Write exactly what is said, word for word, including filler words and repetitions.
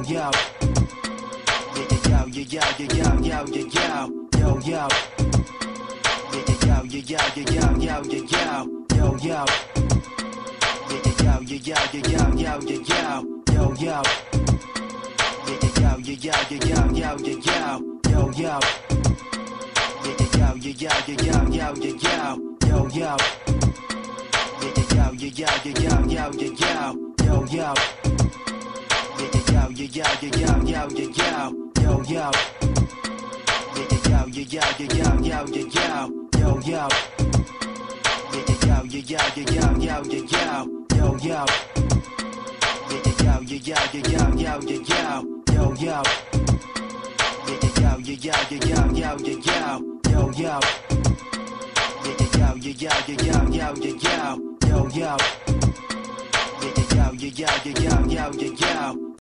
yo. Yeah, yo, yo, yo, yo, yo, yo, yo, yo, yo. Yeah, yo, yo, yo, yo, yo, yo, yo, yo, yo. Yeah, yo, yo, yo, yo, yo, yo, yo, yo, yo. Yeah, yo, yo, yo, yo, yo, yo, yo, yo, yo. Yeah, yo, yo, yo, yo, yo, yo, yo, yo, yo. Yeah, yo, yo, yo, yo, yo, yo, yo, yo, yo. Yeah, yo, yo, yo, yo, yo, yo, yo, yo, yo. Yeah, yo, yo, yo, yo, yo, yo, yo, yo, yo. Yeah, yo, yo, yo, yo, yo, yo, yo, yo, yo. Yeah, yo, yo, yo, yo, yo, yo, yo, yo, yo. Yeah, yo, yo, yo, yo, yo, yo, yo, yo, yo. Yeah, yo, yo, yo, yo, yo, yo, yo, yo, yo. Yeah, yo, yo, yo, yo, yo, yo,